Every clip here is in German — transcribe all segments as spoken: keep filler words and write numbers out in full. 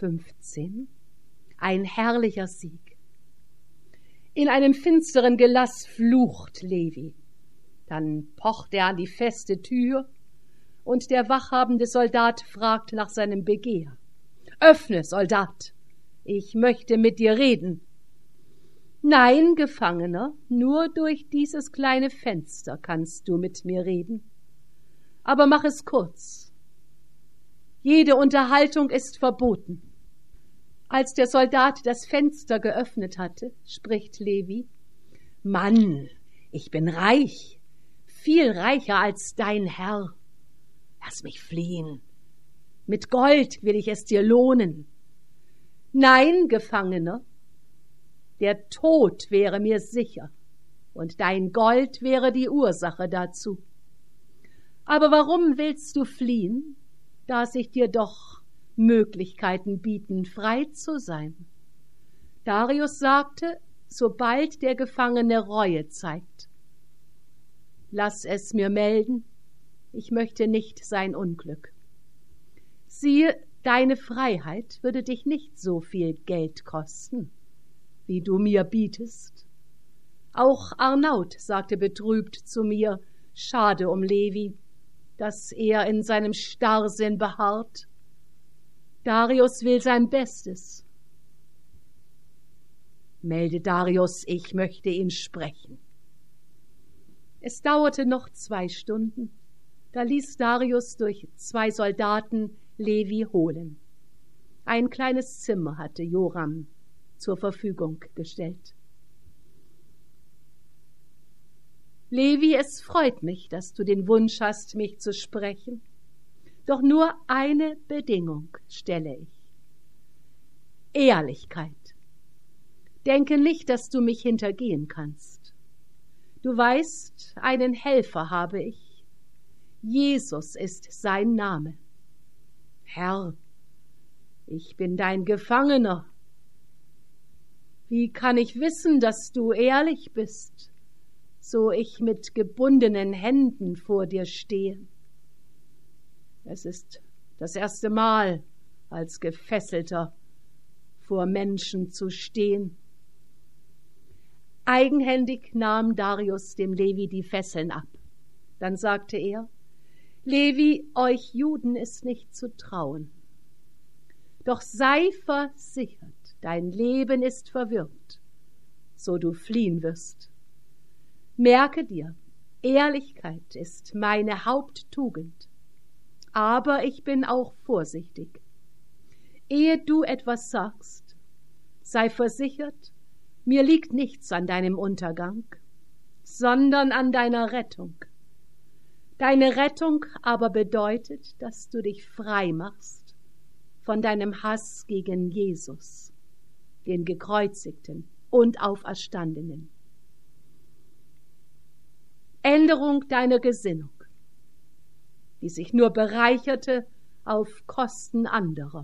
fünfzehn. Ein herrlicher Sieg. In einem finsteren Gelass flucht Levi. Dann pocht er an die feste Tür, und der wachhabende Soldat fragt nach seinem Begehr. »Öffne, Soldat, ich möchte mit dir reden.« »Nein, Gefangener, nur durch dieses kleine Fenster kannst du mit mir reden. Aber mach es kurz. Jede Unterhaltung ist verboten.« Als der Soldat das Fenster geöffnet hatte, spricht Levi: »Mann, ich bin reich, viel reicher als dein Herr. Lass mich fliehen. Mit Gold will ich es dir lohnen.« »Nein, Gefangener, der Tod wäre mir sicher, und dein Gold wäre die Ursache dazu. Aber warum willst du fliehen, da sich dir doch Möglichkeiten bieten, frei zu sein?« Darius sagte, sobald der Gefangene Reue zeigt: »Lass es mir melden, ich möchte nicht sein Unglück. Siehe, deine Freiheit würde dich nicht so viel Geld kosten, wie du mir bietest.« Auch Arnaud sagte betrübt zu mir: »Schade um Levi, dass er in seinem Starrsinn beharrt. Darius will sein Bestes.« »Melde Darius, ich möchte ihn sprechen.« Es dauerte noch zwei Stunden. Da ließ Darius durch zwei Soldaten Levi holen. Ein kleines Zimmer hatte Joram zur Verfügung gestellt. »Levi, es freut mich, dass du den Wunsch hast, mich zu sprechen. Doch nur eine Bedingung stelle ich: Ehrlichkeit. Denke nicht, dass du mich hintergehen kannst. Du weißt, einen Helfer habe ich. Jesus ist sein Name. Herr, ich bin dein Gefangener. Wie kann ich wissen, dass du ehrlich bist, so ich mit gebundenen Händen vor dir stehe? Es ist das erste Mal, als Gefesselter vor Menschen zu stehen.« Eigenhändig nahm Darius dem Levi die Fesseln ab. Dann sagte er: »Levi, euch Juden ist nicht zu trauen. Doch sei versichert, dein Leben ist verwirrt, so du fliehen wirst. Merke dir, Ehrlichkeit ist meine Haupttugend, aber ich bin auch vorsichtig. Ehe du etwas sagst, sei versichert, mir liegt nichts an deinem Untergang, sondern an deiner Rettung. Deine Rettung aber bedeutet, dass du dich frei machst von deinem Hass gegen Jesus, den Gekreuzigten und Auferstandenen. Änderung deiner Gesinnung, die sich nur bereicherte auf Kosten anderer.«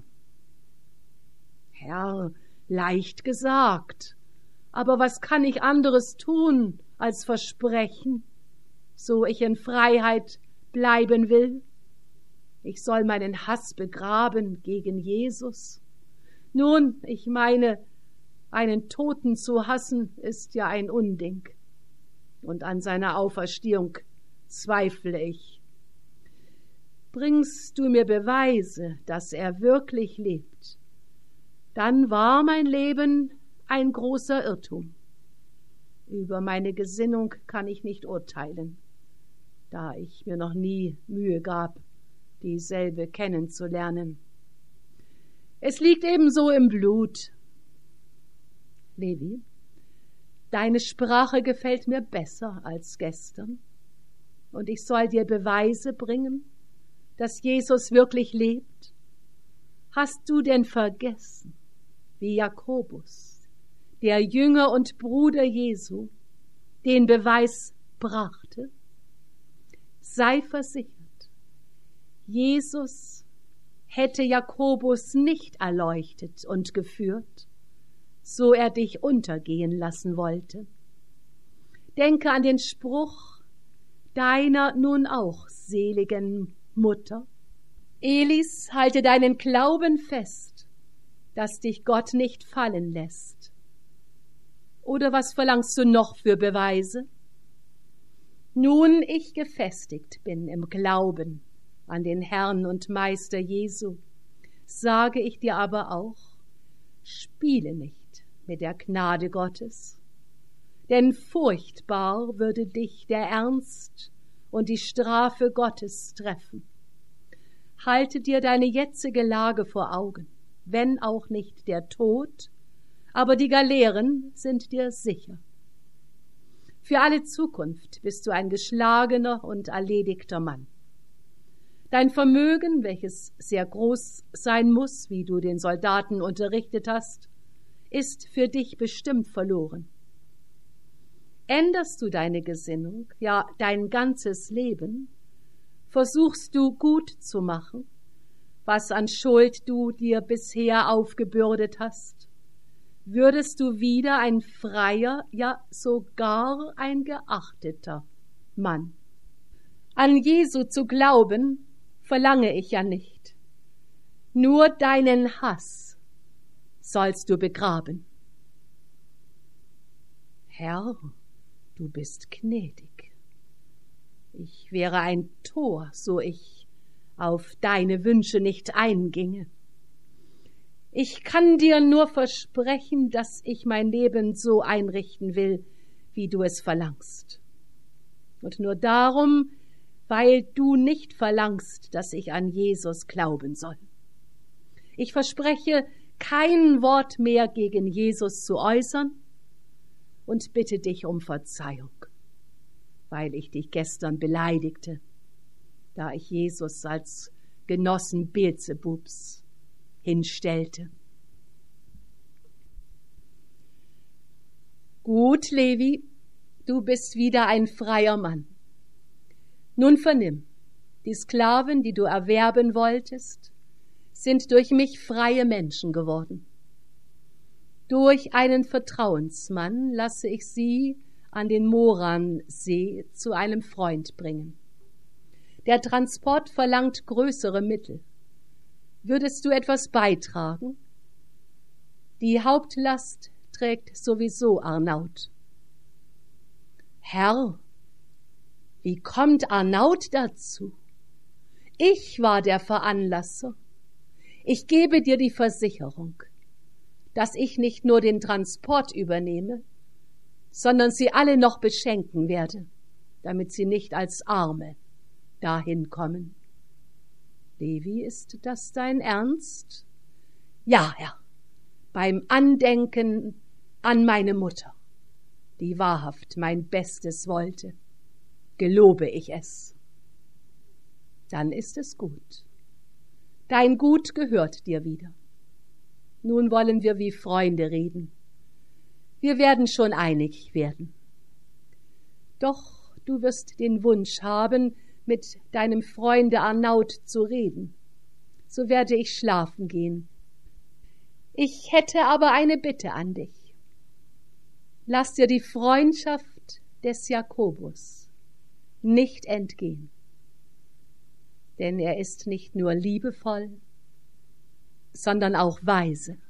»Herr, leicht gesagt, aber was kann ich anderes tun als versprechen, so ich in Freiheit bleiben will? Ich soll meinen Hass begraben gegen Jesus. Nun, ich meine, einen Toten zu hassen, ist ja ein Unding. Und an seiner Auferstehung zweifle ich. Bringst du mir Beweise, dass er wirklich lebt, dann war mein Leben ein großer Irrtum. Über meine Gesinnung kann ich nicht urteilen, da ich mir noch nie Mühe gab, dieselbe kennenzulernen. Es liegt ebenso im Blut. Levi, deine Sprache gefällt mir besser als gestern, und ich soll dir Beweise bringen, dass Jesus wirklich lebt. Hast du denn vergessen, wie Jakobus, der Jünger und Bruder Jesu, den Beweis brachte? Sei versichert, Jesus hätte Jakobus nicht erleuchtet und geführt, so er dich untergehen lassen wollte. Denke an den Spruch deiner nun auch seligen Mutter: Elis, halte deinen Glauben fest, dass dich Gott nicht fallen lässt? Oder was verlangst du noch für Beweise? Nun ich gefestigt bin im Glauben an den Herrn und Meister Jesu, sage ich dir aber auch, spiele nicht mit der Gnade Gottes, denn furchtbar würde dich der Ernst und die Strafe Gottes treffen. Halte dir deine jetzige Lage vor Augen, wenn auch nicht der Tod, aber die Galeeren sind dir sicher. Für alle Zukunft bist du ein geschlagener und erledigter Mann. Dein Vermögen, welches sehr groß sein muss, wie du den Soldaten unterrichtet hast, ist für dich bestimmt verloren. Änderst du deine Gesinnung, ja dein ganzes Leben, versuchst du gut zu machen, was an Schuld du dir bisher aufgebürdet hast, würdest du wieder ein freier, ja sogar ein geachteter Mann. An Jesu zu glauben, verlange ich ja nicht. Nur deinen Hass sollst du begraben. Herr, du bist gnädig. Ich wäre ein Tor, so ich auf deine Wünsche nicht einginge. Ich kann dir nur versprechen, dass ich mein Leben so einrichten will, wie du es verlangst. Und nur darum, weil du nicht verlangst, dass ich an Jesus glauben soll. Ich verspreche, kein Wort mehr gegen Jesus zu äußern und bitte dich um Verzeihung, weil ich dich gestern beleidigte, da ich Jesus als Genossen Beelzebubs hinstellte. Gut, Levi, du bist wieder ein freier Mann. Nun vernimm, die Sklaven, die du erwerben wolltest, sind durch mich freie Menschen geworden. Durch einen Vertrauensmann lasse ich sie an den Moransee zu einem Freund bringen. Der Transport verlangt größere Mittel. Würdest du etwas beitragen? Die Hauptlast trägt sowieso Arnaud. Herr, wie kommt Arnaud dazu? Ich war der Veranlasser. Ich gebe dir die Versicherung, dass ich nicht nur den Transport übernehme, sondern sie alle noch beschenken werde, damit sie nicht als Arme dahin kommen. Levi, ist das dein Ernst? Ja, Herr, beim Andenken an meine Mutter, die wahrhaft mein Bestes wollte, gelobe ich es. Dann ist es gut. Dein Gut gehört dir wieder. Nun wollen wir wie Freunde reden. Wir werden schon einig werden. Doch du wirst den Wunsch haben, mit deinem Freunde Arnaud zu reden. So werde ich schlafen gehen. Ich hätte aber eine Bitte an dich. Lass dir die Freundschaft des Jakobus nicht entgehen. Denn er ist nicht nur liebevoll, sondern auch weise.